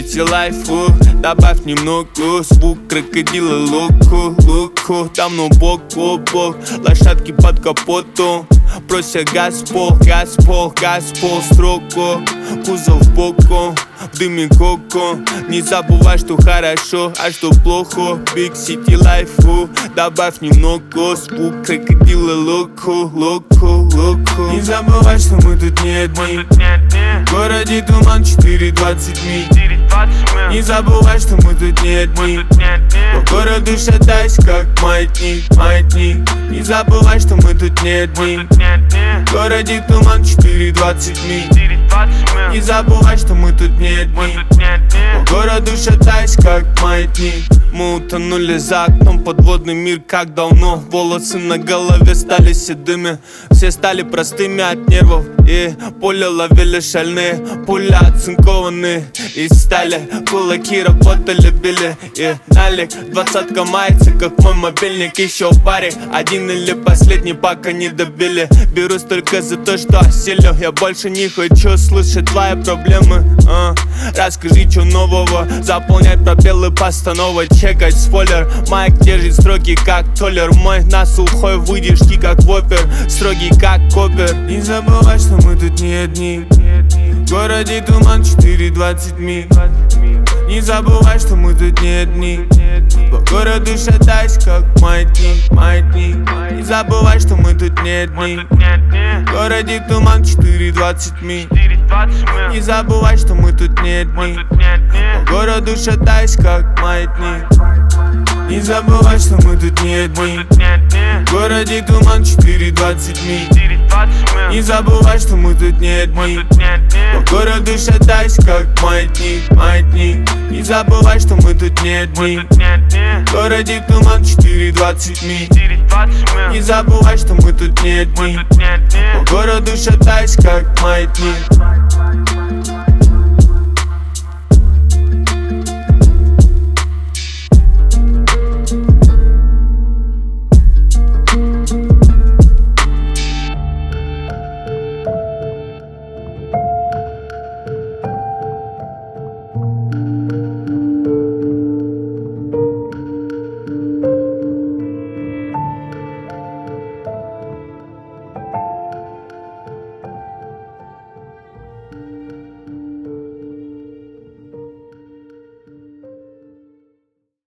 City Life, добавь немного звук крокодила луку. Там ну бок, лошадки под капотом. Просят газ пол, строку. Кузов боком, в дыме коко. Не забывай, что хорошо, а что плохо. Big City Life, добавь немного звук крокодила луку. Не забывай, что мы тут не одни. В городе туман 4-20 миль. Не забывай, что мы тут не одни. По городу шатайся, как маятник. Не забывай, что мы тут не одни. В городе туман 4-20 миль. Не забывай, что мы тут не одни. По городу шатайся, как маятник. Мы утонули за окном, подводный мир как давно. Волосы на голове стали седыми. Все стали простыми от нервов. И поле ловили шальные пули оцинкованные из стали. Кулаки работали, били и налик. 20-ка мается, как мой мобильник. Еще парик, один или последний, пока не добили. Берусь только за то, что осилю. Я больше не хочу слышать твои проблемы. Расскажи, что нового. Заполнять пробелы постанова. Чекать спойлер. Майк держит строки, как толер. Мой на сухой выдержки, как вопер. Строгий, как копер. Не забывай, что мы тут не одни. В городе туман 4-20 миль. Не забывай, что мы тут не одни. По городу шатайся, как маятник. Не забывай, что мы тут не одни. В городе туман 4-20 миль. Не забывай, что мы тут не одни. По городу шатайся, как маятник. Не забывай, что мы тут не одни. В городе туман 4-20 миль. Не забывай, что мы тут не одни. По городу шатайся, как маятник. Не забывай, что мы тут не одни. В городе туман 4-20 миль. Не забывай, что мы тут не одни. По городу шатайся, как маятник.